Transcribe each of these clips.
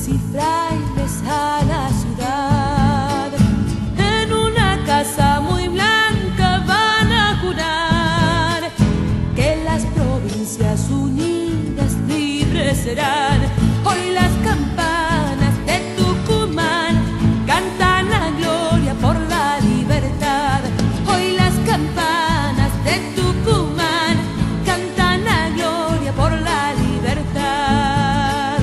y frailes a la ciudad. En una casa muy blanca van a jurar que las provincias unidas libres serán. Hoy las campanas de Tucumán cantan la gloria por la libertad. Hoy las campanas de Tucumán cantan la gloria por la libertad.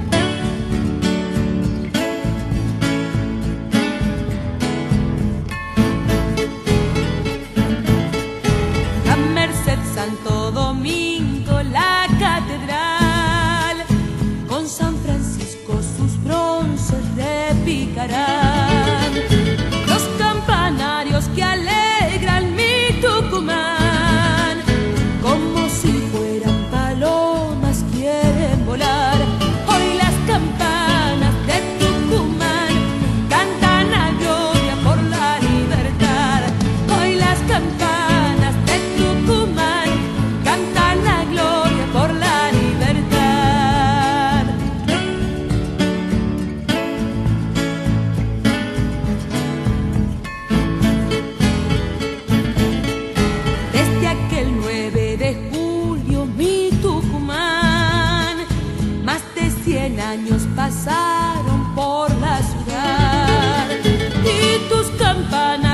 La Merced, Santo Domingo, la catedral, con San Francisco sus bronces repicarán. Los campanarios que alegran mi Tucumán, como si fueran palomas quieren volar. Hoy las campanas de Tucumán cantan la gloria por la libertad. Hoy las campanas de Tucumán cantan la gloria por la libertad. Desde aquel 9 de julio mi Tucumán, más de 100 años pasaron por la ciudad, y tus campanas